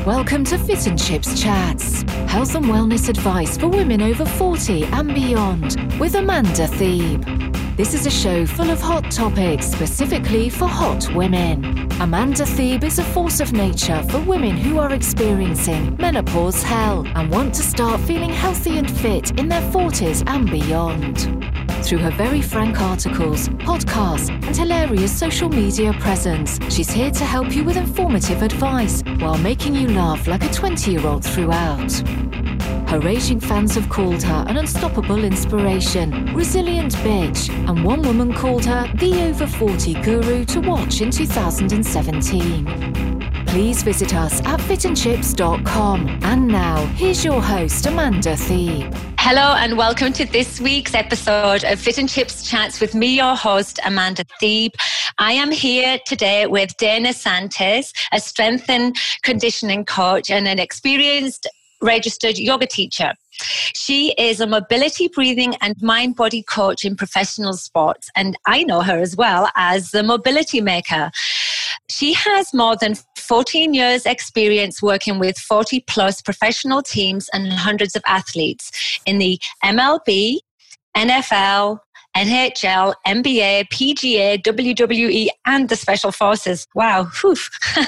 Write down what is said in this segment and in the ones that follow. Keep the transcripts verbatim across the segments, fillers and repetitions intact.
Welcome to Fit and Chips Chats, health and wellness advice for women over forty and beyond with Amanda Thebe. This is a show full of hot topics specifically for hot women. Amanda Thebe is a force of nature for women who are experiencing menopause hell and want to start feeling healthy and fit in their forties and beyond. Through her very frank articles, podcasts, and hilarious social media presence, she's here to help you with informative advice while making you laugh like a twenty-year-old throughout. Her raging fans have called her an unstoppable inspiration, resilient bitch, and one woman called her the over forty guru to watch in two thousand seventeen. Please visit us at fit and chips dot com. And now, here's your host, Amanda Thebe. Hello and welcome to this week's episode of Fit and Chips Chats with me, your host, Amanda Thebe. I am here today with Dana Santis, a strength and conditioning coach and an experienced registered yoga teacher. She is a mobility, breathing and mind-body coach in professional sports, and I know her as well as the mobility maker. She has more than fourteen years experience working with forty plus professional teams and hundreds of athletes in the M L B, N F L, N H L, N B A, P G A, W W E, and the Special Forces. Wow. Whew.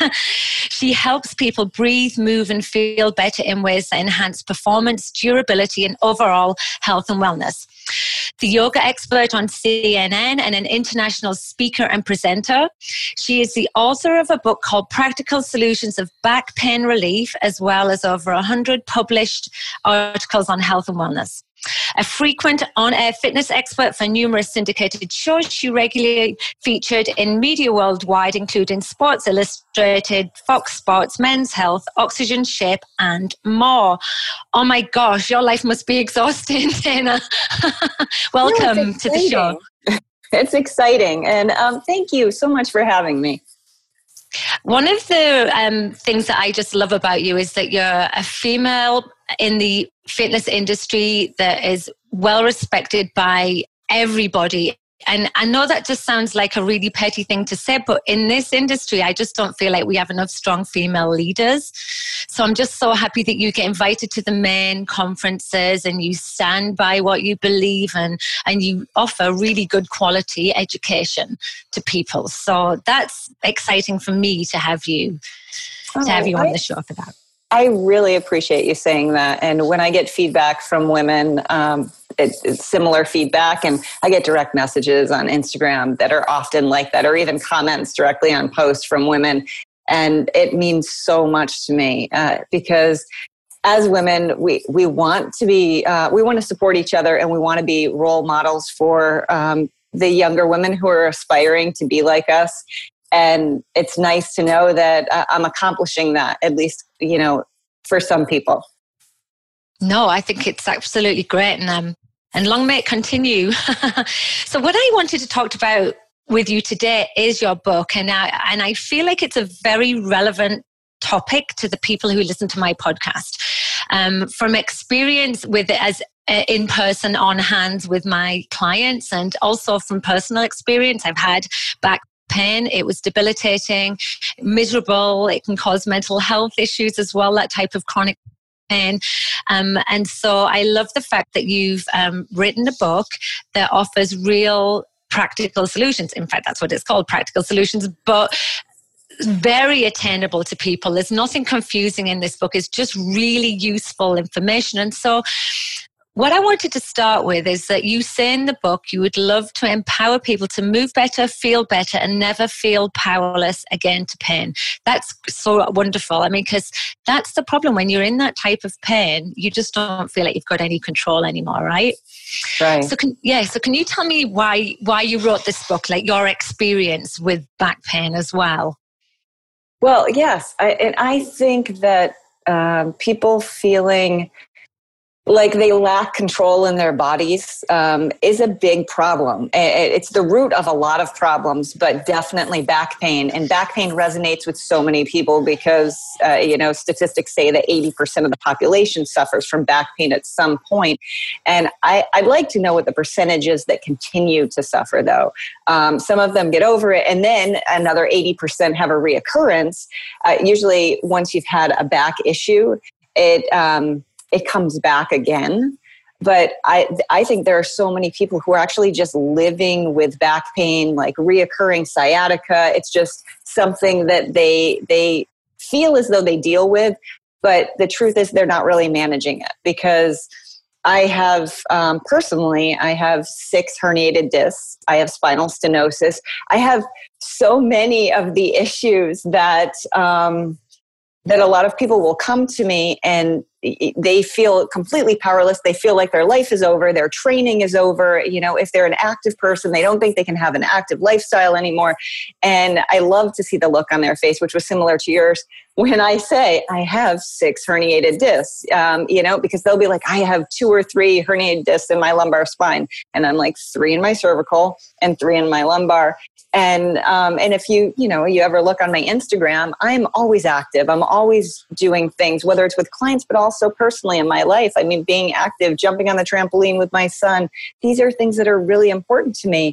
She helps people breathe, move, and feel better in ways that enhance performance, durability, and overall health and wellness. The yoga expert on C N N and an international speaker and presenter. She is the author of a book called Practical Solutions of Back Pain Relief, as well as over one hundred published articles on health and wellness. A frequent on-air fitness expert for numerous syndicated shows, she regularly featured in media worldwide, including Sports Illustrated, Fox Sports, Men's Health, Oxygen Shape, and more. Oh my gosh, your life must be exhausting, Dana. Welcome no, to the show. It's exciting, and um, thank you so much for having me. One of the um, things that I just love about you is that you're a female in the fitness industry that is well respected by everybody. And I know that just sounds like a really petty thing to say, but in this industry, I just don't feel like we have enough strong female leaders. So I'm just so happy that you get invited to the main conferences and you stand by what you believe in and you offer really good quality education to people. So that's exciting for me to have you, oh, to have you on I- the show for that. I really appreciate you saying that. And when I get feedback from women, um, it, it's similar feedback. And I get direct messages on Instagram that are often like that, or even comments directly on posts from women. And it means so much to me uh, because as women, we, we want to be, uh, we want to support each other, and we want to be role models for um, the younger women who are aspiring to be like us. And it's nice to know that uh, I'm accomplishing that, at least, you know, for some people. No, I think it's absolutely great. And, um, and long may it continue. So what I wanted to talk about with you today is your book. And I, and I feel like it's a very relevant topic to the people who listen to my podcast. Um, from experience with it as uh, in person on hands with my clients, and also from personal experience, I've had back pain. It was debilitating, miserable. It can cause mental health issues as well, that type of chronic pain. Um, and so I love the fact that you've um, written a book that offers real practical solutions. In fact, that's what it's called, Practical Solutions, but very attainable to people. There's nothing confusing in this book. It's just really useful information. And so what I wanted to start with is that you say in the book you would love to empower people to move better, feel better, and never feel powerless again to pain. That's so wonderful. I mean, because that's the problem. When you're in that type of pain, you just don't feel like you've got any control anymore, right? Right. So can, yeah, so can you tell me why why you wrote this book, like your experience with back pain as well? Well, yes. I, and I think that um, people feeling like they lack control in their bodies um, is a big problem. It's the root of a lot of problems, but definitely back pain. And back pain resonates with so many people because, uh, you know, statistics say that eighty percent of the population suffers from back pain at some point. And I, I'd like to know what the percentage is that continue to suffer, though. Um, some of them get over it, and then another eighty percent have a reoccurrence. Uh, usually once you've had a back issue, it... Um, it comes back again. But I I think there are so many people who are actually just living with back pain, like reoccurring sciatica. It's just something that they they feel as though they deal with, but the truth is they're not really managing it. Because I have, um, personally, I have six herniated discs. I have spinal stenosis. I have so many of the issues that... Um, that a lot of people will come to me and they feel completely powerless. They feel like their life is over. Their training is over. You know, if they're an active person, they don't think they can have an active lifestyle anymore. And I love to see the look on their face, which was similar to yours, when I say I have six herniated discs, um, you know, because they'll be like, I have two or three herniated discs in my lumbar spine. And I'm like, three in my cervical and three in my lumbar. And um, and if you, you know, you ever look on my Instagram, I'm always active. I'm always doing things, whether it's with clients, but also personally in my life. I mean, being active, jumping on the trampoline with my son. These are things that are really important to me.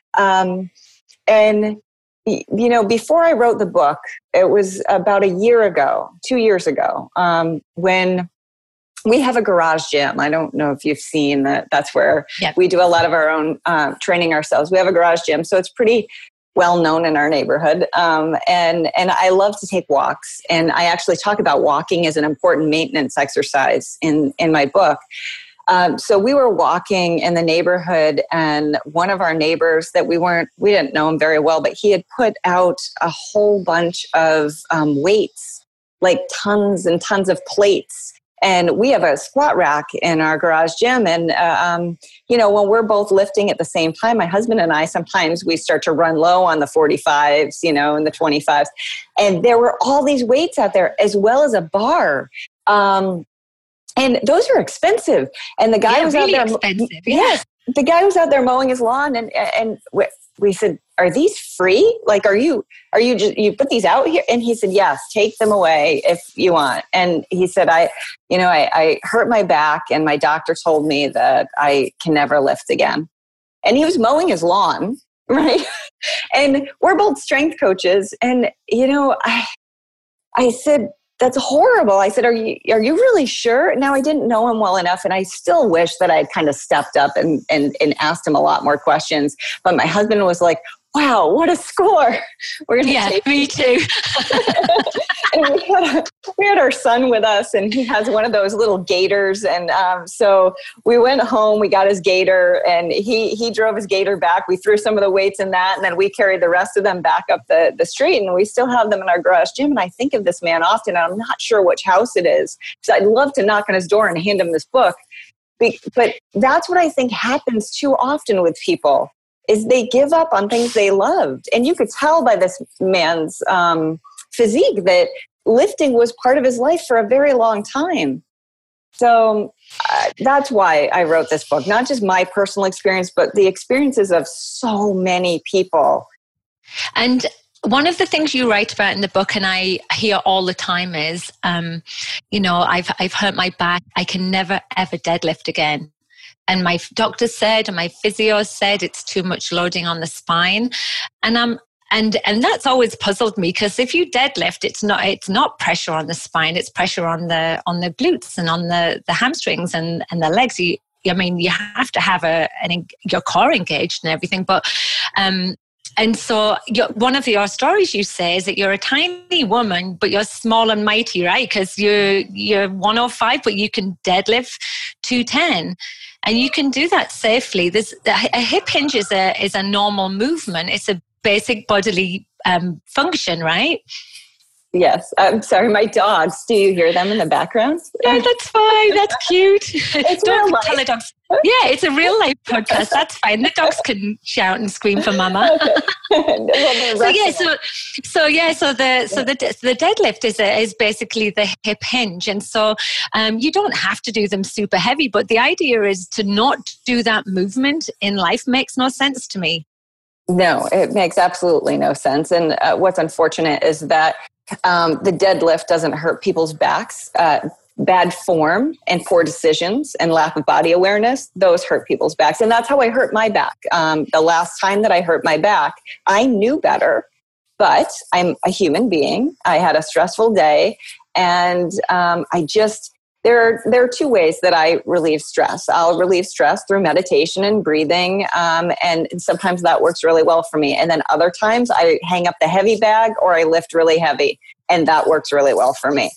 Um, and, you know, before I wrote the book, it was about a year ago, two years ago, um, when we have a garage gym. I don't know if you've seen that. That's where yep. we do a lot of our own uh, training ourselves. We have a garage gym, so it's pretty well known in our neighborhood. Um, and and I love to take walks. And I actually talk about walking as an important maintenance exercise in in my book. Um, so we were walking in the neighborhood, and one of our neighbors that we weren't, we didn't know him very well, but he had put out a whole bunch of um, weights, like tons and tons of plates. And we have a squat rack in our garage gym. And, uh, um, you know, when we're both lifting at the same time, my husband and I, sometimes we start to run low on the forty-fives, you know, and the twenty-fives. And there were all these weights out there, as well as a bar. Um, and those are expensive. And the guy yeah, was really out there. Expensive. Yes. The guy was out there mowing his lawn. And, and we, we said, are these free? Like, are you, are you just, you put these out here? And he said, yes, take them away if you want. And he said, I, you know, I, I hurt my back and my doctor told me that I can never lift again. And he was mowing his lawn, right? And we're both strength coaches. And, you know, I, I said, that's horrible. I said, are you, are you really sure? Now, I didn't know him well enough, and I still wish that I had kind of stepped up and, and, and asked him a lot more questions. But my husband was like, wow, what a score. We're gonna yeah, take me too. And we had, a, we had our son with us, and he has one of those little gators. And um, so we went home, we got his gator, and he he drove his gator back. We threw some of the weights in that, and then we carried the rest of them back up the, the street. And we still have them in our garage gym. And I think of this man often, and I'm not sure which house it is. So I'd love to knock on his door and hand him this book. But that's what I think happens too often with people, is they give up on things they loved. And you could tell by this man's um, physique that lifting was part of his life for a very long time. So uh, that's why I wrote this book, not just my personal experience, but the experiences of so many people. And one of the things you write about in the book, and I hear all the time, is, um, you know, I've I've hurt my back. I can never, ever deadlift again. And my doctor said, and my physio said, it's too much loading on the spine. And I'm, and, and that's always puzzled me, because if you deadlift, it's not, it's not pressure on the spine, it's pressure on the, on the glutes and on the, the hamstrings and, and the legs. You, I mean, you have to have a, an, your core engaged and everything. But, um, and so you're, one of your stories you say is that you're a tiny woman, but you're small and mighty, right? Because you're, you're one oh five, but you can deadlift two ten. And you can do that safely. This, a hip hinge is a, is a normal movement. It's a basic bodily um, function, right? Yes. I'm sorry, my dogs. Do you hear them in the background? Yeah, that's fine. That's cute. It's Don't real tell life. the dogs. Yeah, it's a real life podcast. That's fine. The dogs can shout and scream for mama. Okay. Well, so yeah, so so yeah, so the so the the deadlift is a, is basically the hip hinge, and so um, you don't have to do them super heavy, but the idea is to not do that movement in life makes no sense to me. No, it makes absolutely no sense. And uh, what's unfortunate is that um, the deadlift doesn't hurt people's backs. Uh, bad form and poor decisions and lack of body awareness, those hurt people's backs. And that's how I hurt my back. Um, the last time that I hurt my back, I knew better, but I'm a human being. I had a stressful day, and um, I just, there are, there are two ways that I relieve stress. I'll relieve stress through meditation and breathing, um, and sometimes that works really well for me. And then other times I hang up the heavy bag or I lift really heavy, and that works really well for me.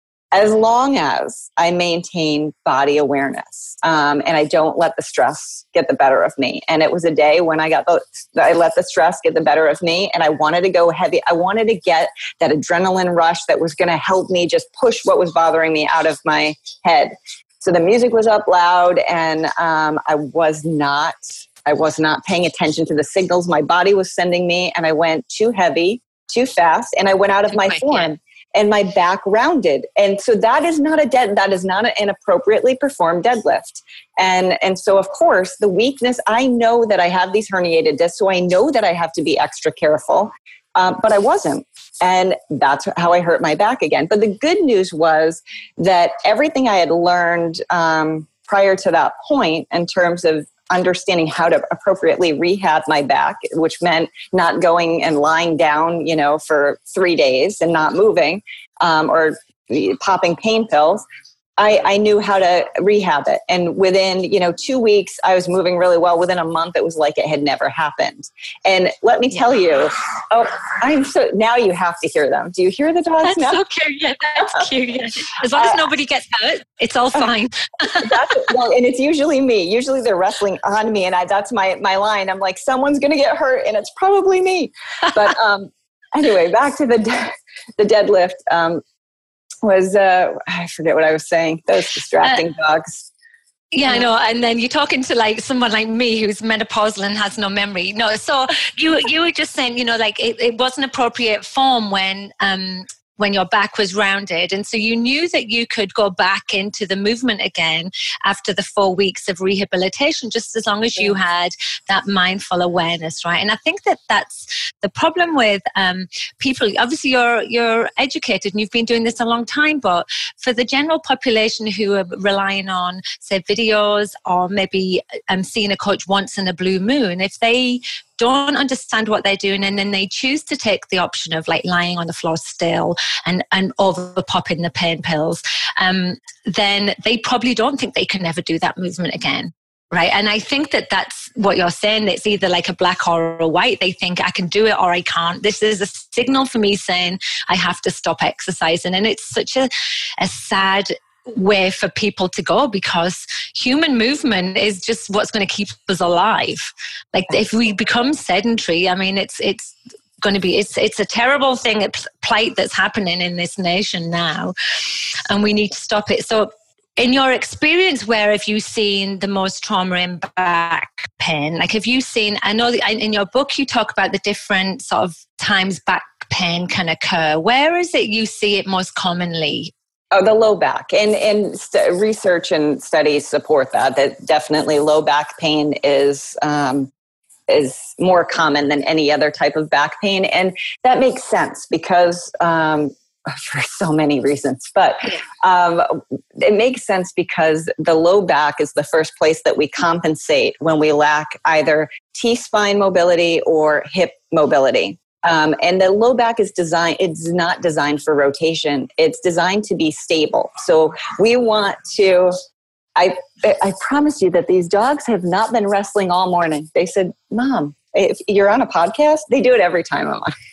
As long as I maintain body awareness um, and I don't let the stress get the better of me. And it was a day when I got the, I let the stress get the better of me, and I wanted to go heavy. I wanted to get that adrenaline rush that was going to help me just push what was bothering me out of my head. So the music was up loud, and um, I was not, I was not paying attention to the signals my body was sending me, and I went too heavy, too fast, and I went out of my form. And my back rounded. And so that is not a dead, that is not an appropriately performed deadlift. And, and so of course the weakness, I know that I have these herniated discs, so I know that I have to be extra careful, um, but I wasn't. And that's how I hurt my back again. But the good news was that everything I had learned um, prior to that point in terms of understanding how to appropriately rehab my back, which meant not going and lying down, you know, for three days and not moving, um, or popping pain pills. I, I knew how to rehab it. And within, you know, two weeks, I was moving really well. Within a month, it was like it had never happened. And let me tell you, oh, I'm so, now you have to hear them. Do you hear the dogs that's now? That's so cute. Yeah, that's cute. Yeah. As long as uh, nobody gets hurt, it's all fine. that's, well, and it's usually me. Usually they're wrestling on me. And I, that's my, my line. I'm like, someone's going to get hurt, and it's probably me. But um, anyway, back to the, de- the deadlift. Um, was, uh, I forget what I was saying, those distracting uh, dogs. Yeah, I know. And then you're talking to like someone like me who's menopausal and has no memory. No, so you you were just saying, you know, like it, it wasn't appropriate form when um when your back was rounded. And so you knew that you could go back into the movement again after the four weeks of rehabilitation, just as long as you had that mindful awareness, right? And I think that that's the problem with um, people. Obviously, you're you're educated and you've been doing this a long time, but for the general population who are relying on, say, videos or maybe um, seeing a coach once in a blue moon, if they don't understand what they're doing and then they choose to take the option of like lying on the floor still and, and over popping the pain pills, um, then they probably don't think they can never do that movement again. Right. And I think that that's what you're saying. It's either like a black or a white. They think I can do it or I can't. This is a signal for me saying I have to stop exercising. And it's such a, a sad way for people to go, because human movement is just what's going to keep us alive. Like if we become sedentary, I mean, it's it's going to be it's it's a terrible thing, a plight that's happening in this nation now, and we need to stop it. So in your experience, where have you seen the most trauma in back pain? Like have you seen, I know that in your book you talk about the different sort of times back pain can occur. Where is it you see it most commonly? Oh, the low back, and and st- research and studies support that. That definitely low back pain is um, is more common than any other type of back pain, and that makes sense because um, for so many reasons. But um, it makes sense because the low back is the first place that we compensate when we lack either T-spine mobility or hip mobility. Um, and the low back is designed, it's not designed for rotation. It's designed to be stable. So we want to, I I promise you that these dogs have not been wrestling all morning. They said, Mom, if you're on a podcast, they do it every time I'm on.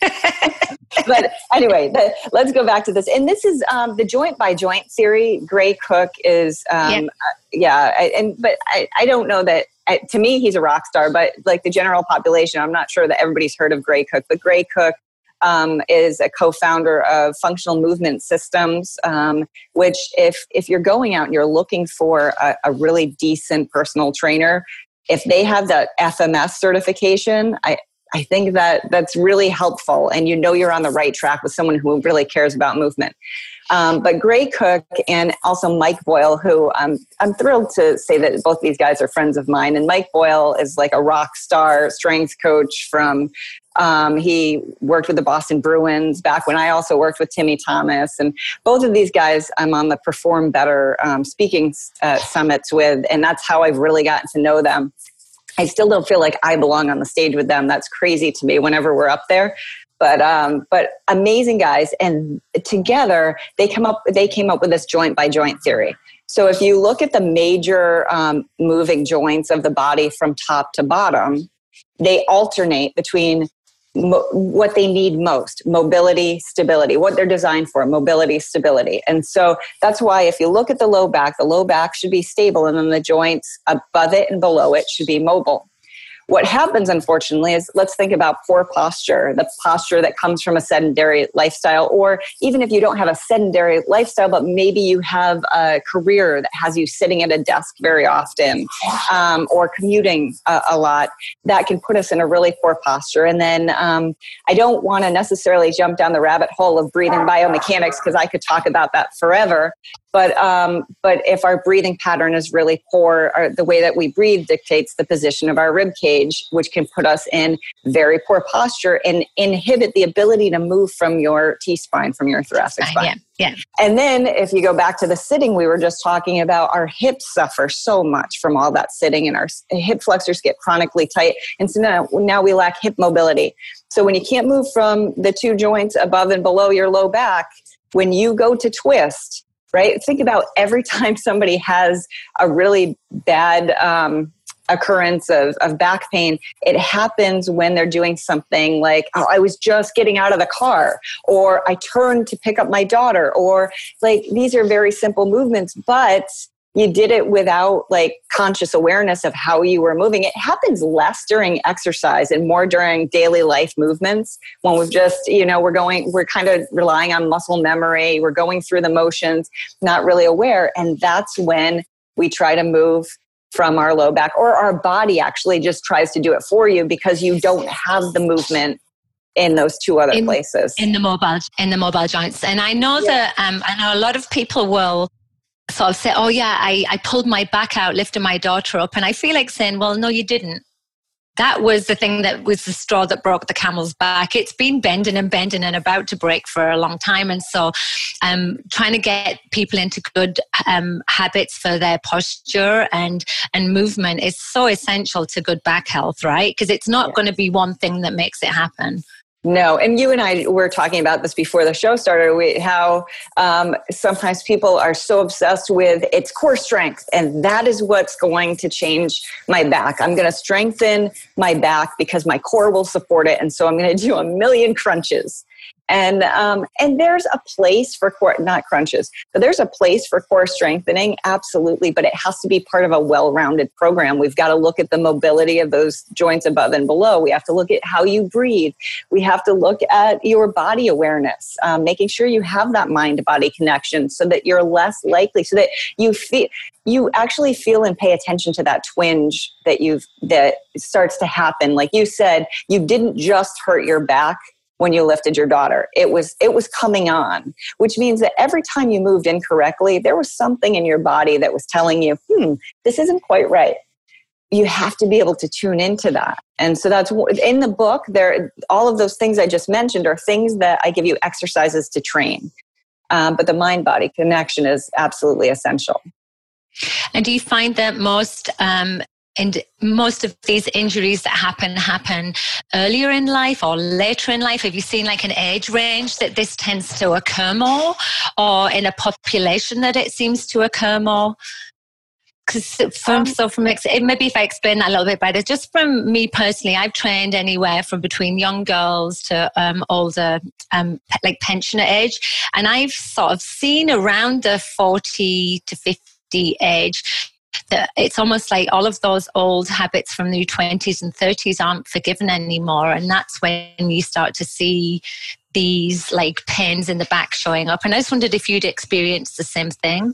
But anyway, the, let's go back to this. And this is um, the Joint by Joint theory. Gray Cook is, um, yeah, uh, yeah I, and but I, I don't know that, I, to me, he's a rock star, but like the general population, I'm not sure that everybody's heard of Gray Cook. But Gray Cook um, is a co-founder of Functional Movement Systems, um, which if if you're going out and you're looking for a, a really decent personal trainer, if they have that F M S certification, I, I think that that's really helpful, and you know you're on the right track with someone who really cares about movement. Um, but Gray Cook and also Mike Boyle, who um, I'm thrilled to say that both these guys are friends of mine. And Mike Boyle is like a rock star strength coach from, um, he worked with the Boston Bruins back when I also worked with Timmy Thomas. And both of these guys I'm on the Perform Better um, speaking uh, summits with, and that's how I've really gotten to know them. I still don't feel like I belong on the stage with them. That's crazy to me whenever we're up there. But um, but amazing guys, and together they come up. They came up with this joint by joint theory. So if you look at the major um, moving joints of the body from top to bottom, they alternate between mo- what they need most: mobility, stability. What they're designed for: mobility, stability. And so that's why if you look at the low back, the low back should be stable, and then the joints above it and below it should be mobile. What happens, unfortunately, is let's think about poor posture, the posture that comes from a sedentary lifestyle, or even if you don't have a sedentary lifestyle, but maybe you have a career that has you sitting at a desk very often, um, or commuting a, a lot, that can put us in a really poor posture. And then um, I don't want to necessarily jump down the rabbit hole of breathing biomechanics, because I could talk about that forever. But um, but if our breathing pattern is really poor, or the way that we breathe dictates the position of our rib cage, which can put us in very poor posture and inhibit the ability to move from your T-spine, from your thoracic spine. Yeah, yeah. And then if you go back to the sitting, we were just talking about our hips suffer so much from all that sitting, and our hip flexors get chronically tight. And so now, now we lack hip mobility. So when you can't move from the two joints above and below your low back, when you go to twist, right? Think about every time somebody has a really bad um, occurrence of, of back pain, it happens when they're doing something like, oh, I was just getting out of the car, or I turned to pick up my daughter, or like, these are very simple movements, but you did it without like conscious awareness of how you were moving. It happens less during exercise and more during daily life movements, when we've just, you know, we're going, we're kind of relying on muscle memory. We're going through the motions, not really aware. And that's when we try to move from our low back, or our body actually just tries to do it for you because you don't have the movement in those two other in, places. In the mobile, in the mobile joints. And I know yeah. that, um, I know a lot of people will sort of say, oh yeah, I, I pulled my back out, lifted my daughter up. And I feel like saying, well, no, you didn't. That was the thing that was the straw that broke the camel's back. It's been bending and bending and about to break for a long time. And so um, trying to get people into good um, habits for their posture and, and movement is so essential to good back health, right? Because it's not yeah. going to be one thing that makes it happen. No, and you and I were talking about this before the show started, we, how um, sometimes people are so obsessed with its core strength, and that is what's going to change my back. I'm going to strengthen my back because my core will support it, and so I'm going to do a million crunches. And um, and there's a place for core, not crunches, but there's a place for core strengthening, absolutely. But it has to be part of a well-rounded program. We've got to look at the mobility of those joints above and below. We have to look at how you breathe. We have to look at your body awareness, um, making sure you have that mind-body connection, so that you're less likely, so that you feel, you actually feel and pay attention to that twinge that you've that starts to happen. Like you said, you didn't just hurt your back when you lifted your daughter. It was it was coming on, which means that every time you moved incorrectly, there was something in your body that was telling you, hmm, this isn't quite right. You have to be able to tune into that. And so that's in the book. There, all of those things I just mentioned are things that I give you exercises to train. Um, but the mind-body connection is absolutely essential. And do you find that most um, And most of these injuries that happen, happen earlier in life or later in life? Have you seen like an age range that this tends to occur more, or in a population that it seems to occur more? Because from, um, so from, maybe if I explain that a little bit better, just from me personally, I've trained anywhere from between young girls to um, older, um, like pensioner age. And I've sort of seen around the forty to fifty age, that it's almost like all of those old habits from the twenties and thirties aren't forgiven anymore. And that's when you start to see these like pains in the back showing up. And I just wondered if you'd experienced the same thing.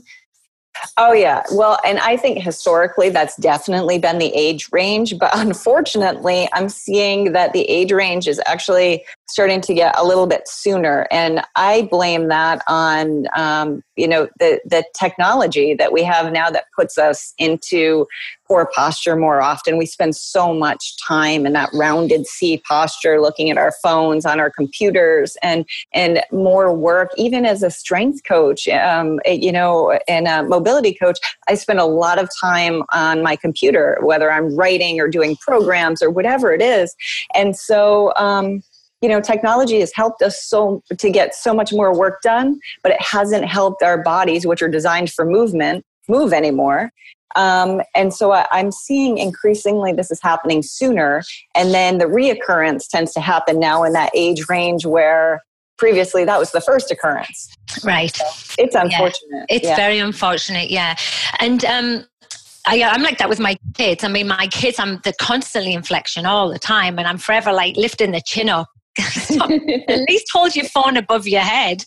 Oh, yeah. Well, and I think historically that's definitely been the age range. But unfortunately, I'm seeing that the age range is actually starting to get a little bit sooner. And I blame that on, um, you know, the, the technology that we have now that puts us into poor posture more often. We spend so much time in that rounded C posture, looking at our phones, on our computers, and and more work. Even as a strength coach, um, you know, and a mobility coach, I spend a lot of time on my computer, whether I'm writing or doing programs or whatever it is. And so, um, you know, technology has helped us so to get so much more work done, but it hasn't helped our bodies, which are designed for movement, move anymore. Um, and so I, I'm seeing increasingly this is happening sooner. And then the reoccurrence tends to happen now in that age range where previously that was the first occurrence. Right. So it's unfortunate. Yeah. It's yeah. very unfortunate. Yeah. And, um, I, I'm like that with my kids. I mean, my kids, I'm they're constantly in flexion all the time, and I'm forever like lifting the chin up. Stop, at least hold your phone above your head.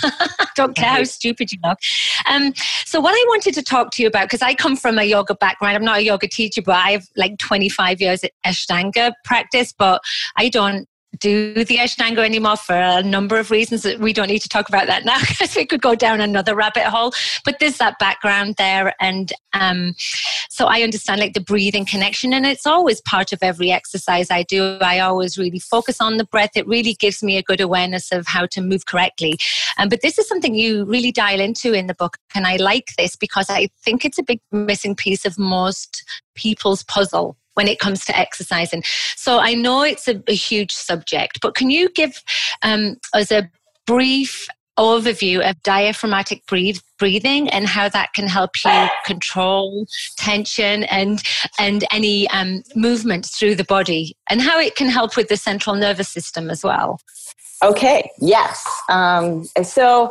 Don't care how stupid you look. Um, so what I wanted to talk to you about, because I come from a yoga background, I'm not a yoga teacher, but I have like twenty-five years at Ashtanga practice, but I don't do the Ashtanga anymore for a number of reasons that we don't need to talk about that now, because we could go down another rabbit hole. But there's that background there, and um, so I understand like the breathing connection, and it's always part of every exercise I do. I always really focus on the breath. It really gives me a good awareness of how to move correctly. Um, but this is something you really dial into in the book, and I like this because I think it's a big missing piece of most people's puzzle when it comes to exercising. So I know it's a, a huge subject, but can you give um, us a brief overview of diaphragmatic breathe, breathing and how that can help you control tension and and any um, movement through the body, and how it can help with the central nervous system as well? Okay, yes. Um, so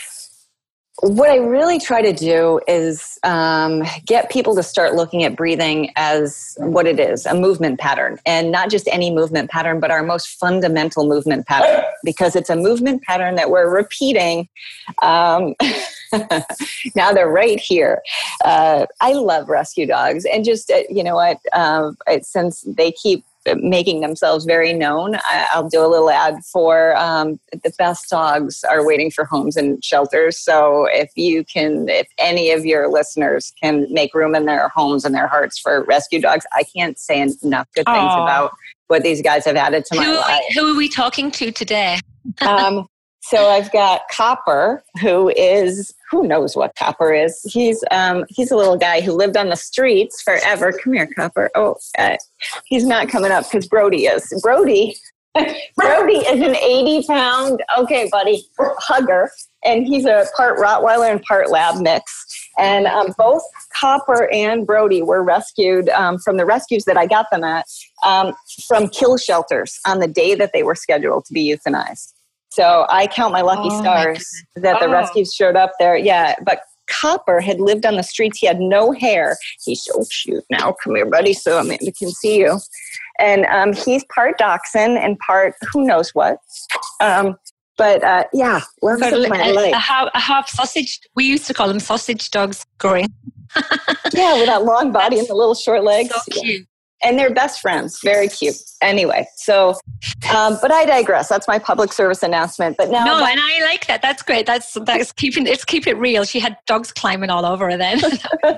what I really try to do is um, get people to start looking at breathing as what it is, a movement pattern, and not just any movement pattern, but our most fundamental movement pattern, because it's a movement pattern that we're repeating. Um, now they're right here. Uh, I love rescue dogs, and just, uh, you know what, uh, it, since they keep making themselves very known, I, I'll do a little ad for um, the best dogs are waiting for homes and shelters. So if you can, if any of your listeners can make room in their homes and their hearts for rescue dogs, I can't say enough good things Aww. about what these guys have added to my who life. We, who are we talking to today? um, so I've got Copper, who is, who knows what Copper is. He's um, he's a little guy who lived on the streets forever. Come here, Copper. Oh, uh, he's not coming up because Brody is. Brody, Brody is an eighty pound, okay, buddy, hugger. And he's a part Rottweiler and part Lab mix. And um, both Copper and Brody were rescued um, from the rescues that I got them at um, from kill shelters on the day that they were scheduled to be euthanized. So I count my lucky oh stars my that the oh. rescues showed up there. Yeah, but Copper had lived on the streets. He had no hair. He's so cute now. Come here, buddy, so Amanda can see you. And um, he's part dachshund and part who knows what. Um, but uh, yeah, loves So of my a, life. a, half, a half sausage. We used to call them sausage dogs growing. Yeah, with that long body and the little short legs. So cute. Yeah. And they're best friends. Very cute. Anyway, so, um, but I digress. That's my public service announcement. But now, No, my- and I like that. That's great. That's that's keeping it's keep it real. She had dogs climbing all over her then. So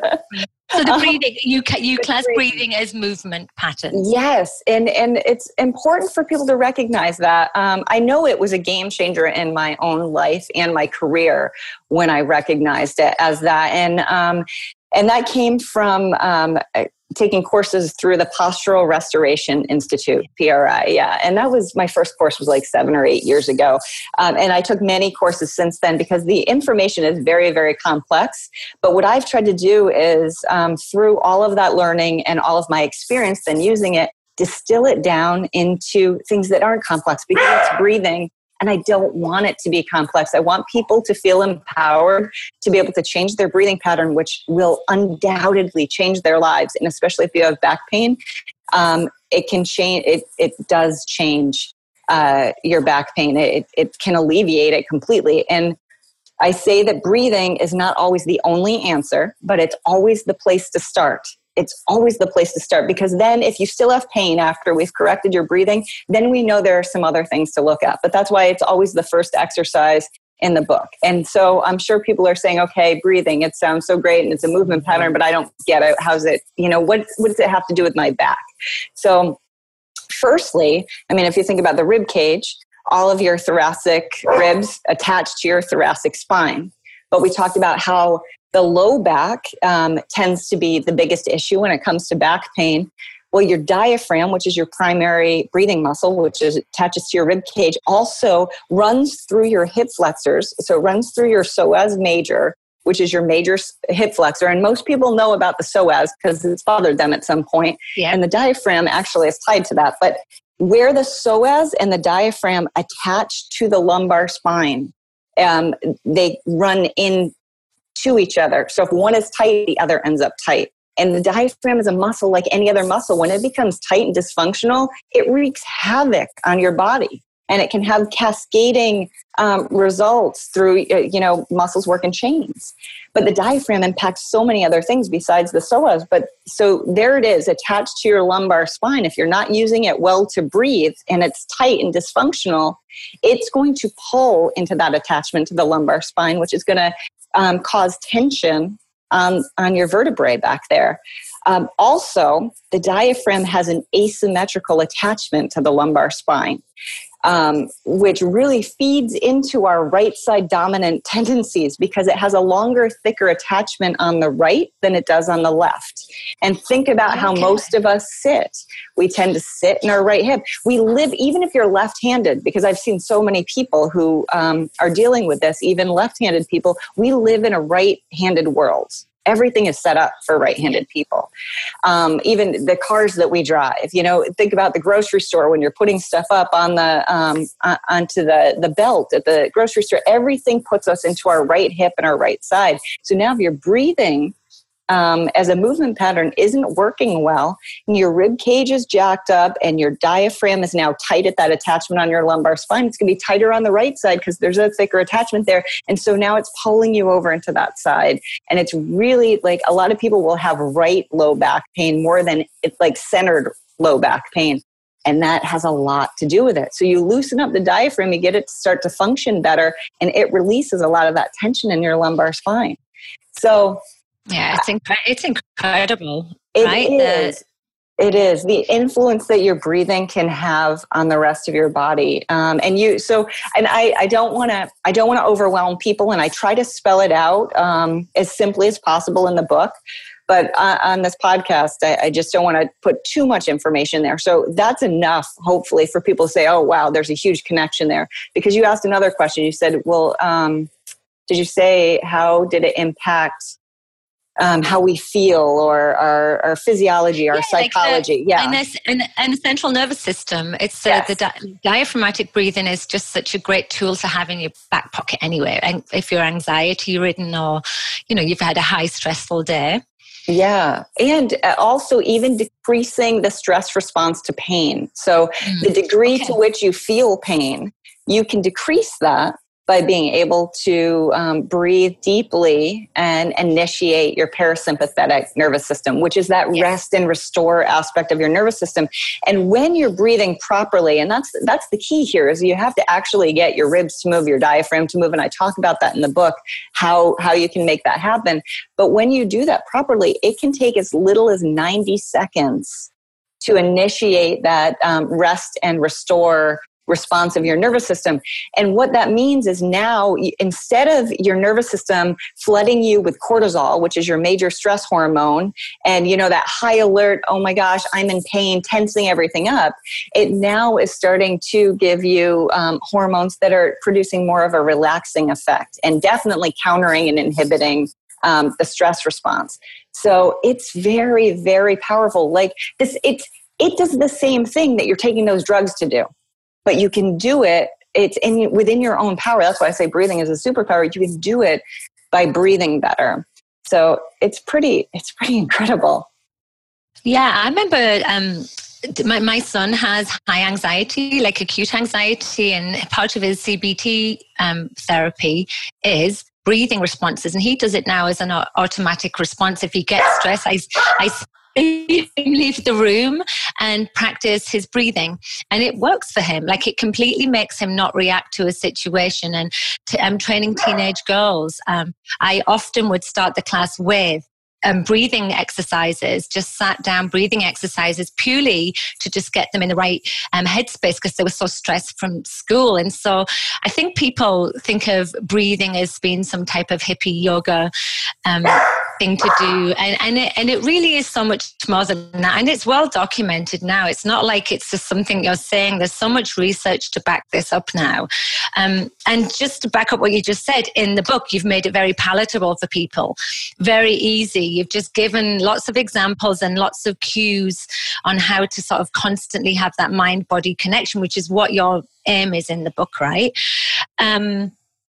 the breathing, you you class breathing as movement patterns. Yes, and and it's important for people to recognize that. Um, I know it was a game changer in my own life and my career when I recognized it as that, and um, and that came from um, taking courses through the Postural Restoration Institute, P R I. Yeah, and that was my first course was like seven or eight years ago, um, and I took many courses since then because the information is very, very complex. But what I've tried to do is um, through all of that learning and all of my experience then using it, distill it down into things that aren't complex because it's breathing. And I don't want it to be complex. I want people to feel empowered to be able to change their breathing pattern, which will undoubtedly change their lives. And especially if you have back pain, um, it can change, it, it does change uh, your back pain. It, it can alleviate it completely. And I say that breathing is not always the only answer, but it's always the place to start. It's always the place to start, because then if you still have pain after we've corrected your breathing, then we know there are some other things to look at. But that's why it's always the first exercise in the book. And so I'm sure people are saying, okay, breathing, it sounds so great and it's a movement pattern, but I don't get it. How's it, you know, what, what does it have to do with my back? So firstly, I mean, if you think about the rib cage, all of your thoracic ribs attached to your thoracic spine. But we talked about how the low back um, tends to be the biggest issue when it comes to back pain. Well, your diaphragm, which is your primary breathing muscle, which is attaches to your rib cage, also runs through your hip flexors. So it runs through your psoas major, which is your major hip flexor. And most people know about the psoas because it's bothered them at some point. Yeah. And the diaphragm actually is tied to that. But where the psoas and the diaphragm attach to the lumbar spine, um, they run in to each other. So if one is tight, the other ends up tight. And the diaphragm is a muscle like any other muscle. When it becomes tight and dysfunctional, it wreaks havoc on your body. And it can have cascading um, results through, you know, muscles work in chains. But the diaphragm impacts so many other things besides the psoas. But so there it is, attached to your lumbar spine. If you're not using it well to breathe and it's tight and dysfunctional, it's going to pull into that attachment to the lumbar spine, which is going to um, cause tension um, on your vertebrae back there. Um, also, the diaphragm has an asymmetrical attachment to the lumbar spine. Um, which really feeds into our right side dominant tendencies because it has a longer, thicker attachment on the right than it does on the left. And think about okay. how most of us sit. We tend to sit in our right hip. We live, even if you're left-handed, because I've seen so many people who um, are dealing with this, even left-handed people, we live in a right-handed world. Everything is set up for right-handed people. Um, even the cars that we drive, you know, think about the grocery store when you're putting stuff up on the um, uh, onto the, the belt at the grocery store. Everything puts us into our right hip and our right side. So now if you're breathing um, as a movement pattern isn't working well, and your rib cage is jacked up and your diaphragm is now tight at that attachment on your lumbar spine, it's going to be tighter on the right side because there's a thicker attachment there. And so now it's pulling you over into that side. And it's really like a lot of people will have right low back pain more than it's like centered low back pain. And that has a lot to do with it. So you loosen up the diaphragm, you get it to start to function better, and it releases a lot of that tension in your lumbar spine. So yeah, it's inc- it's incredible, it right? Is. The- It is the influence that your breathing can have on the rest of your body. Um, and you, so, and I, I don't want to, I don't want to overwhelm people, and I try to spell it out um, as simply as possible in the book. But uh, on this podcast, I, I just don't want to put too much information there. So that's enough, hopefully, for people to say, oh, wow, there's a huge connection there. Because you asked another question. You said, well, um, did you say, how did it impact Um, how we feel, or our, our physiology, our yeah, psychology. Like the, yeah. And, this, and, and the central nervous system, it's uh, yes. the di- diaphragmatic breathing is just such a great tool to have in your back pocket anyway. And if you're anxiety ridden, or, you know, you've had a high stressful day. Yeah. And also even decreasing the stress response to pain. So mm. the degree okay. to which you feel pain, you can decrease that by being able to um, breathe deeply and initiate your parasympathetic nervous system, which is that yes. rest and restore aspect of your nervous system. And when you're breathing properly, and that's that's the key here, is you have to actually get your ribs to move, your diaphragm to move, and I talk about that in the book, how, how you can make that happen. But when you do that properly, it can take as little as ninety seconds to initiate that um, rest and restore response of your nervous system. And what that means is now, instead of your nervous system flooding you with cortisol, which is your major stress hormone, and you know that high alert, oh my gosh, I'm in pain, tensing everything up, it now is starting to give you um, hormones that are producing more of a relaxing effect and definitely countering and inhibiting um, the stress response. So it's very, very powerful. Like this, it's it does the same thing that you're taking those drugs to do. But you can do it it's in within your own power. That's why I say breathing is a superpower. You can do it by breathing better. So it's pretty, it's pretty incredible. Yeah, I remember um, my, my son has high anxiety, like acute anxiety, and part of his C B T um, therapy is breathing responses. And he does it now as an automatic response. If he gets stressed, I, I see him leave the room and practice his breathing. And it works for him. Like, it completely makes him not react to a situation. And to, I'm training teenage girls. Um, I often would start the class with Um, breathing exercises, just sat down breathing exercises purely to just get them in the right um, headspace, because they were so stressed from school. And so I think people think of breathing as being some type of hippie yoga um, thing to do. And, and, it, and it really is so much more than that. And it's well documented now. It's not like it's just something you're saying. There's so much research to back this up now. Um, and just to back up what you just said, in the book, you've made it very palatable for people, very easy. You've just given lots of examples and lots of cues on how to sort of constantly have that mind-body connection, which is what your aim is in the book, right? Um,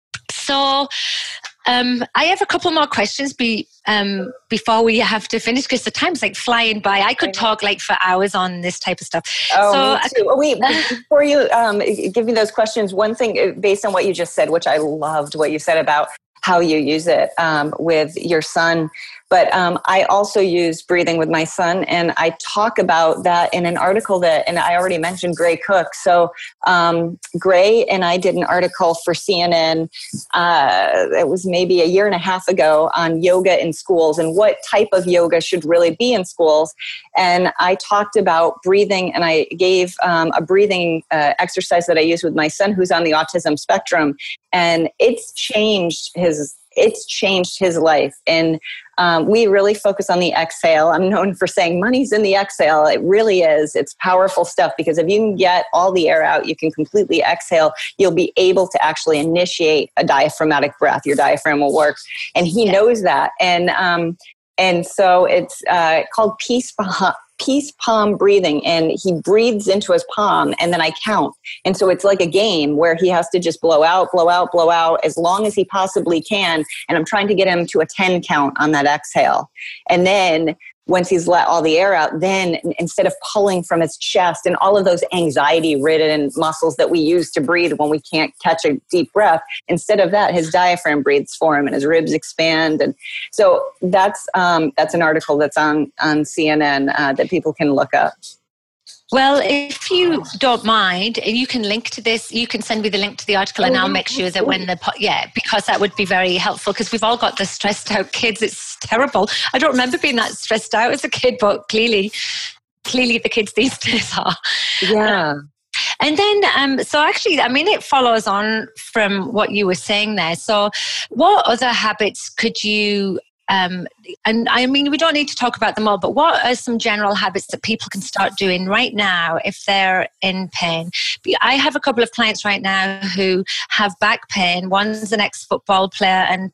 so um, I have a couple more questions be, um, before we have to finish, because the time's like flying by. I could talk like for hours on this type of stuff. Oh, so me too. I, Wait, before you um, give me those questions, one thing based on what you just said, which I loved what you said about how you use it um, with your son. But um, I also use breathing with my son, and I talk about that in an article that, and I already mentioned Gray Cook. So um, Gray and I did an article for C N N, uh, it was maybe a year and a half ago, on yoga in schools and what type of yoga should really be in schools. And I talked about breathing, and I gave um, a breathing uh, exercise that I use with my son, who's on the autism spectrum. And it's changed his, it's changed his life. And um, we really focus on the exhale. I'm known for saying money's in the exhale. It really is. It's powerful stuff, because if you can get all the air out, you can completely exhale. You'll be able to actually initiate a diaphragmatic breath. Your diaphragm will work. And he Yeah. knows that. And, um, and so it's uh, called peace palm, peace palm breathing. And he breathes into his palm, and then I count. And so it's like a game where he has to just blow out, blow out, blow out as long as he possibly can. And I'm trying to get him to a ten count on that exhale. And then once he's let all the air out, then instead of pulling from his chest and all of those anxiety-ridden muscles that we use to breathe when we can't catch a deep breath, instead of that, his diaphragm breathes for him and his ribs expand. And so that's um, that's an article that's on, on C N N uh, that people can look up. Well, if you don't mind, you can link to this. You can send me the link to the article, and I'll make sure that when the, yeah, because that would be very helpful, because we've all got the stressed out kids. It's terrible. I don't remember being that stressed out as a kid, but clearly, clearly the kids these days are. Yeah. Um, and then, um, so actually, I mean, it follows on from what you were saying there. So what other habits could you Um, and I mean, we don't need to talk about them all, but what are some general habits that people can start doing right now if they're in pain? I have a couple of clients right now who have back pain. One's an ex-football player, and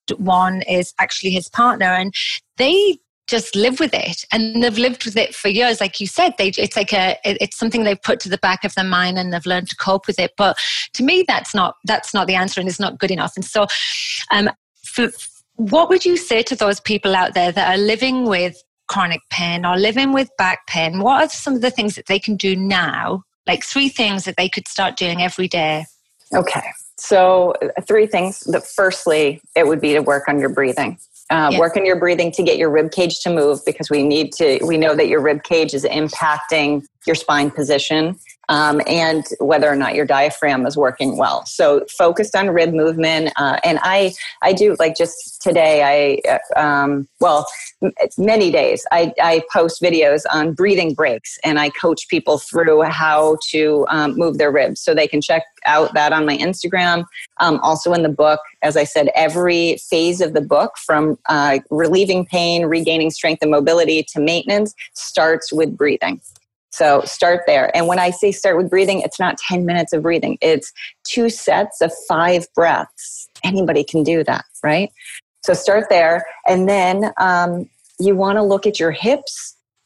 one is actually his partner, and they just live with it, and they've lived with it for years. Like you said, they, it's like a, it's something they've put to the back of their mind, and they've learned to cope with it. But to me, that's not, that's not the answer, and it's not good enough. And so, um, for, what would you say to those people out there that are living with chronic pain or living with back pain? What are some of the things that they can do now? Like three things that they could start doing every day. Okay. So three things. The firstly, it would be to work on your breathing. Uh, Yeah. Work on your breathing to get your rib cage to move, because we need to, we know that your rib cage is impacting your spine position. Um, and whether or not your diaphragm is working well. So focused on rib movement. Uh, and I, I do like just today, I, um, well, m- many days, I, I post videos on breathing breaks, and I coach people through how to um, move their ribs. So they can check out that on my Instagram. Um, also in the book, as I said, every phase of the book, from uh, relieving pain, regaining strength and mobility, to maintenance, starts with breathing. So start there. And when I say start with breathing, it's not ten minutes of breathing. It's two sets of five breaths. Anybody can do that, right? So start there. And then um, you want to look at your hips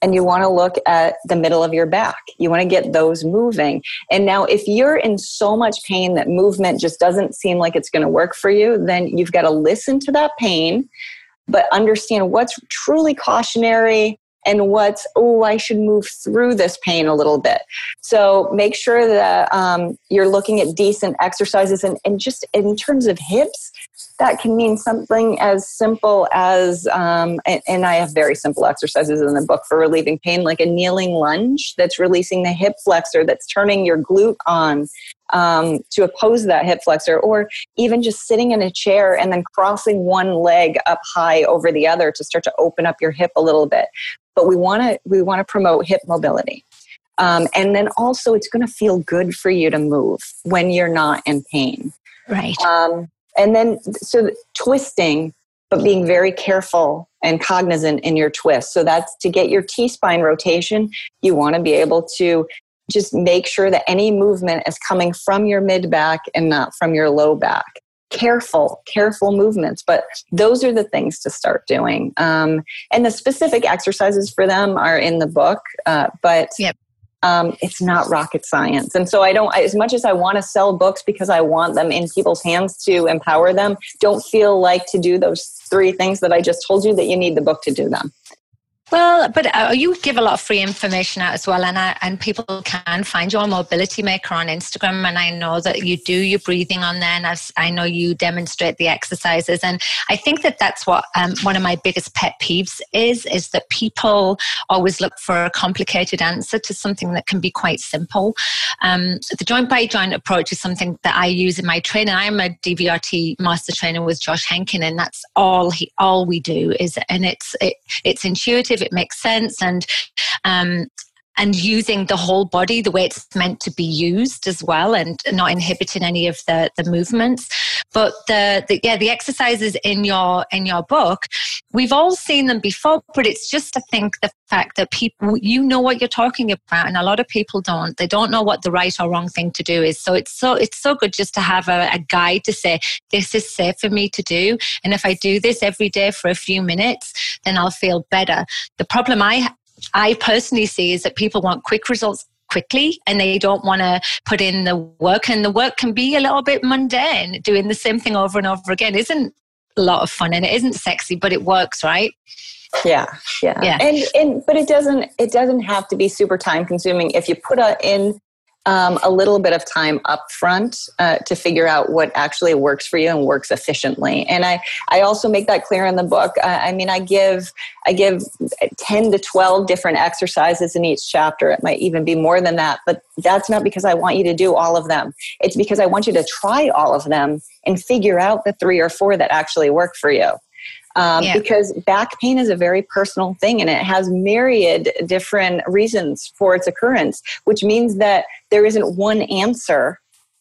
and you want to look at the middle of your back. You want to get those moving. And now if you're in so much pain that movement just doesn't seem like it's going to work for you, then you've got to listen to that pain, but understand what's truly cautionary and what's, oh, I should move through this pain a little bit. So make sure that um, you're looking at decent exercises. And, and just in terms of hips, that can mean something as simple as, um, and, and I have very simple exercises in the book for relieving pain, like a kneeling lunge that's releasing the hip flexor, that's turning your glute on um, to oppose that hip flexor, or even just sitting in a chair and then crossing one leg up high over the other to start to open up your hip a little bit. But we want to we want to promote hip mobility. Um, and then also it's going to feel good for you to move when you're not in pain. Right. Um, and then so twisting, but being very careful and cognizant in your twist. So that's to get your T-spine rotation. You want to be able to just make sure that any movement is coming from your mid-back and not from your low back. Careful, careful movements, but those are the things to start doing. Um, and the specific exercises for them are in the book, uh, but yep. um, it's not rocket science. And so I don't, as much as I want to sell books because I want them in people's hands to empower them, don't feel like to do those three things that I just told you that you need the book to do them. Well, but uh, you give a lot of free information out as well, and I, and people can find you on Mobility Maker on Instagram, and I know that you do your breathing on there, and I've, I know you demonstrate the exercises, and I think that that's what um, one of my biggest pet peeves is, is that people always look for a complicated answer to something that can be quite simple. Um, the joint by joint approach is something that I use in my training. I'm a D V R T master trainer with Josh Henkin, and that's all he, all we do is, and it's it, it's intuitive. It makes sense, and um, and using the whole body the way it's meant to be used as well, and not inhibiting any of the the movements. But the, the yeah the exercises in your in your book, we've all seen them before, but it's just, I think, the fact that people, you know what you're talking about, and a lot of people don't. They don't know what the right or wrong thing to do is. So it's so it's so good just to have a, a guide to say, this is safe for me to do, and if I do this every day for a few minutes, then I'll feel better. The problem I I personally see is that people want quick results quickly, and they don't want to put in the work, and the work can be a little bit mundane. Doing the same thing over and over again isn't a lot of fun, and it isn't sexy, but it works, right? Yeah, yeah, yeah. And and but it doesn't it doesn't have to be super time consuming if you put a, in um, a little bit of time up front uh, to figure out what actually works for you and works efficiently. And I I also make that clear in the book. Uh, I mean, I give I give ten to twelve different exercises in each chapter. It might even be more than that, but that's not because I want you to do all of them. It's because I want you to try all of them and figure out the three or four that actually work for you. Um, yeah. Because back pain is a very personal thing, and it has myriad different reasons for its occurrence, which means that there isn't one answer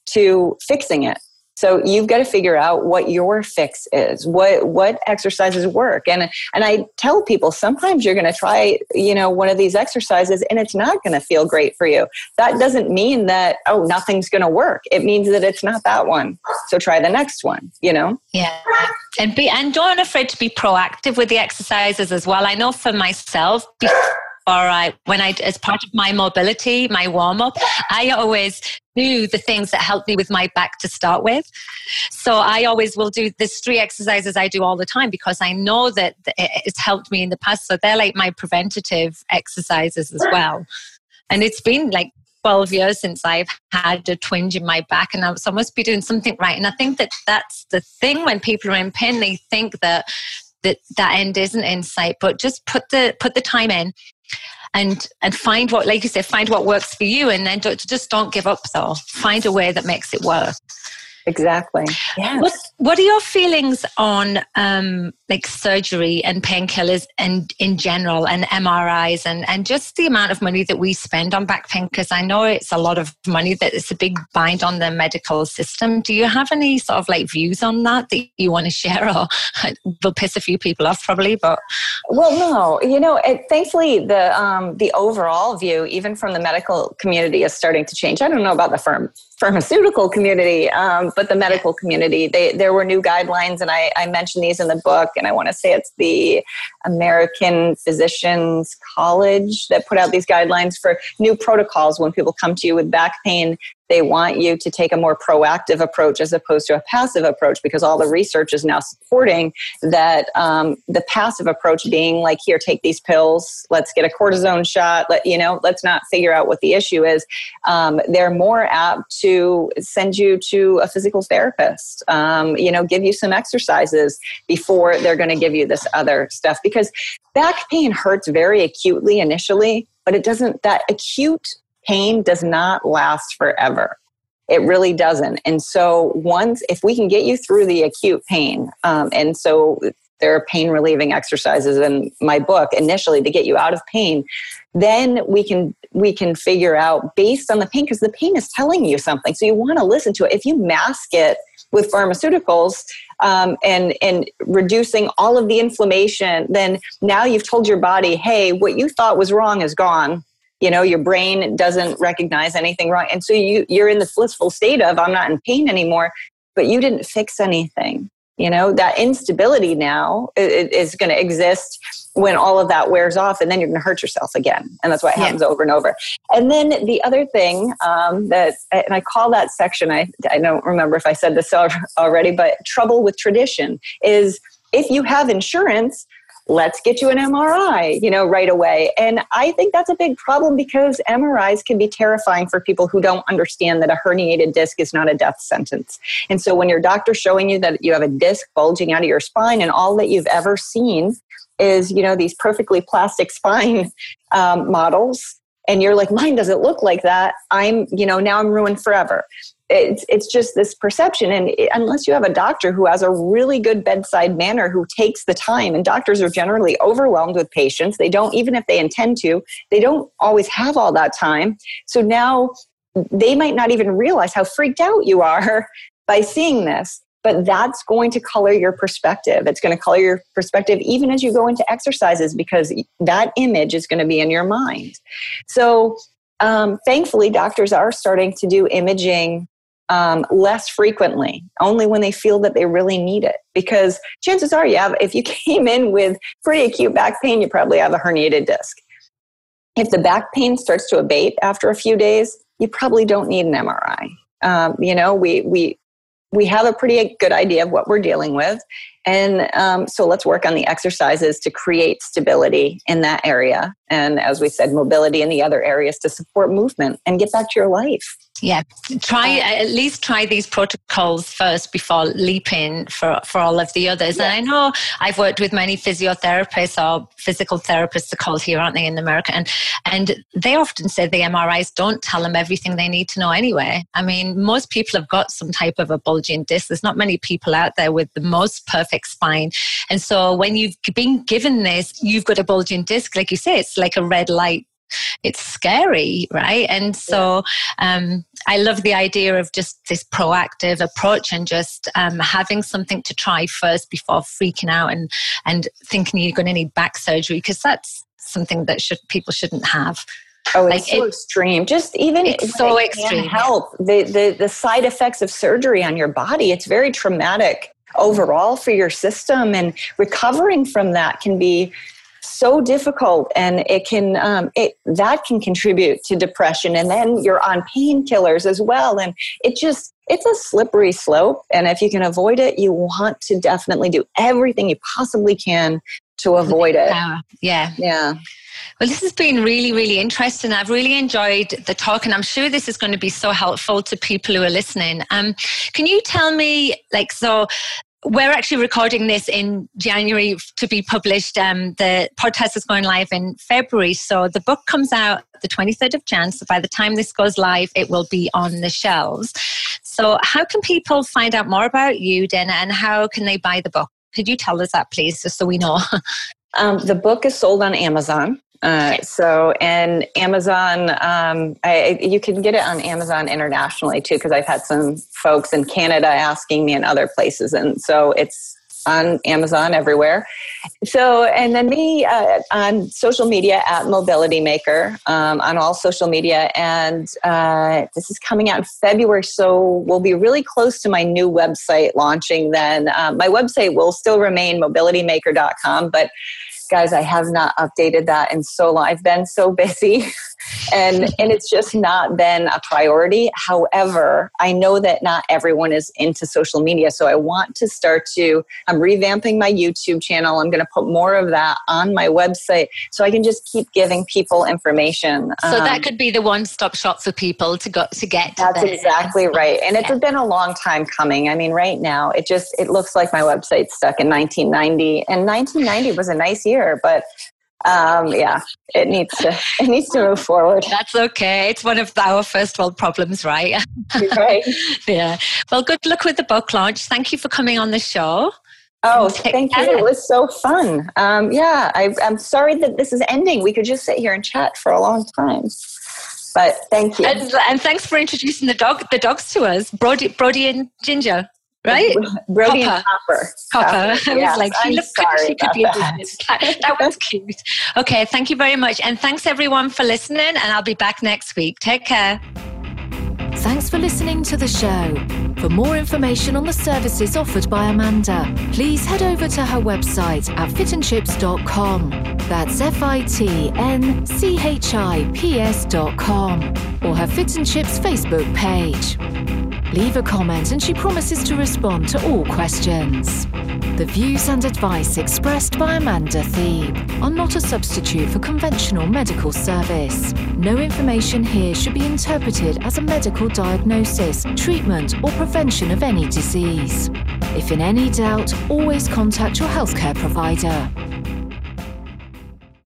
to fixing it. So you've got to figure out what your fix is, what what exercises work. And and I tell people, sometimes you're going to try, you know, one of these exercises and it's not going to feel great for you. That doesn't mean that, oh, nothing's going to work. It means that it's not that one. So try the next one, you know? Yeah. And be and don't afraid to be proactive with the exercises as well. I know for myself, before I, when I, as part of my mobility, my warm-up, I always do the things that help me with my back to start with. So I always will do, there's three exercises I do all the time because I know that it's helped me in the past. So they're like my preventative exercises as well. And it's been like twelve years since I've had a twinge in my back, and I, so I must be doing something right. And I think that that's the thing when people are in pain, they think that that, that end isn't in sight, but just put the put the time in. And and find what, like you said, find what works for you, and then don't, just don't give up. Though find a way that makes it work. Exactly. Yes. What What are your feelings on um, like surgery and painkillers and in general, and M R Is, and and just the amount of money that we spend on back pain? Because I know it's a lot of money. That it's a big bind on the medical system. Do you have any sort of like views on that that you want to share, or will piss a few people off probably? But well, no, you know, it, thankfully the um, the overall view, even from the medical community, is starting to change. I don't know about the firm. pharmaceutical community, um, but the medical community, they, they're there were new guidelines, and I, I mentioned these in the book, and I want to say it's the American Physicians College that put out these guidelines for new protocols when people come to you with back pain. They want you to take a more proactive approach as opposed to a passive approach, because all the research is now supporting that um, the passive approach being like, here, take these pills, let's get a cortisone shot, let you know, let's not figure out what the issue is. Um, they're more apt to send you to a physical therapist, um, you know, give you some exercises before they're going to give you this other stuff, because back pain hurts very acutely initially, but it doesn't, that acute pain does not last forever. It really doesn't. And so once, if we can get you through the acute pain, um, and so there are pain relieving exercises in my book initially to get you out of pain, then we can we can figure out based on the pain, because the pain is telling you something. So you want to listen to it. If you mask it with pharmaceuticals um, and and reducing all of the inflammation, then now you've told your body, hey, what you thought was wrong is gone. You know, your brain doesn't recognize anything wrong. And so you, you're in the blissful state of, I'm not in pain anymore, but you didn't fix anything. You know, that instability now is going to exist when all of that wears off, and then you're going to hurt yourself again. And that's what happens yeah. over and over. And then the other thing um, that, and I call that section, I, I don't remember if I said this already, but trouble with tradition is if you have insurance, let's get you an M R I, you know, right away. And I think that's a big problem, because M R Is can be terrifying for people who don't understand that a herniated disc is not a death sentence. And so when your doctor's showing you that you have a disc bulging out of your spine, and all that you've ever seen is, you know, these perfectly plastic spine um, models, and you're like, mine doesn't look like that, I'm, you know, now I'm ruined forever. It's it's just this perception. And it, unless you have a doctor who has a really good bedside manner, who takes the time, and doctors are generally overwhelmed with patients. They don't, even if they intend to, they don't always have all that time. So now they might not even realize how freaked out you are by seeing this. But that's going to color your perspective. It's going to color your perspective even as you go into exercises, because that image is going to be in your mind. So um, thankfully, doctors are starting to do imaging Um, less frequently, only when they feel that they really need it. Because chances are, you have, if you came in with pretty acute back pain, you probably have a herniated disc. If the back pain starts to abate after a few days, you probably don't need an M R I. Um, you know, we we we have a pretty good idea of what we're dealing with. And um, so let's work on the exercises to create stability in that area. And as we said, mobility in the other areas to support movement and get back to your life. Yeah, try at least try these protocols first before leaping for, for all of the others. Yeah. And I know I've worked with many physiotherapists or physical therapists, they're called here, aren't they, in America? And and they often say the M R Is don't tell them everything they need to know anyway. I mean, most people have got some type of a bulging disc. There's not many people out there with the most perfect spine. And so when you've been given this, you've got a bulging disc, like you say, it's like a red light. It's scary, right? And so um, I love the idea of just this proactive approach and just um, having something to try first before freaking out and, and thinking you're going to need back surgery, because that's something that should people shouldn't have. Oh, it's like so it, extreme. Just even it's so it extreme. Help the, the the side effects of surgery on your body. It's very traumatic overall for your system, and recovering from that can be so difficult, and it can um, it that can contribute to depression, and then you're on painkillers as well, and it just it's a slippery slope. And if you can avoid it, you want to definitely do everything you possibly can to avoid it. Yeah, yeah. Well, this has been really, really interesting. I've really enjoyed the talk, and I'm sure this is going to be so helpful to people who are listening. Um, can you tell me, like, so we're actually recording this in January to be published. Um, the podcast is going live in February. So the book comes out the twenty-third of January. So by the time this goes live, it will be on the shelves. So how can people find out more about you, Dana, and how can they buy the book? Could you tell us that, please, just so we know? Um, the book is sold on Amazon. Uh, so, and Amazon, um, I, you can get it on Amazon internationally too, because I've had some folks in Canada asking me in other places. And so it's on Amazon, everywhere. So, and then me uh, on social media at Mobility Maker, um, on all social media. And uh, this is coming out in February, so we'll be really close to my new website launching then. Um, my website will still remain mobility maker dot com, but guys, I have not updated that in so long. I've been so busy and, and it's just not been a priority. However, I know that not everyone is into social media. So I want to start to, I'm revamping my YouTube channel. I'm going to put more of that on my website so I can just keep giving people information. So um, that could be the one-stop shop for people to go to get to. That's the, exactly right. And it's yeah. been a long time coming. I mean, right now, it just, it looks like my website's stuck in nineteen ninety. And nineteen ninety was a nice year, but um, yeah, it needs to, it needs to move forward. That's okay. It's one of our first world problems, right? Right. Yeah. Well, good luck with the book launch. Thank you for coming on the show. Oh, thank you. It was so fun. Um, yeah, I, I'm sorry that this is ending. We could just sit here and chat for a long time. But thank you. And, and thanks for introducing the dog, the dogs to us, Brody, Brody and Ginger. Right? Brody Copper. and Copper. Copper. Copper. I was Yes, like, she I'm looked sorry she could about be a that. business. That, that was cute. Okay, thank you very much. And thanks everyone for listening. And I'll be back next week. Take care. Thanks for listening to the show. For more information on the services offered by Amanda, please head over to her website at fit and chips dot com. That's F I T N C H I P S dot com, or her Fit and Chips Facebook page. Leave a comment and she promises to respond to all questions. The views and advice expressed by Amanda Thebe are not a substitute for conventional medical service. No information here should be interpreted as a medical diagnosis, treatment, or prevention of any disease. If in any doubt, always contact your healthcare provider.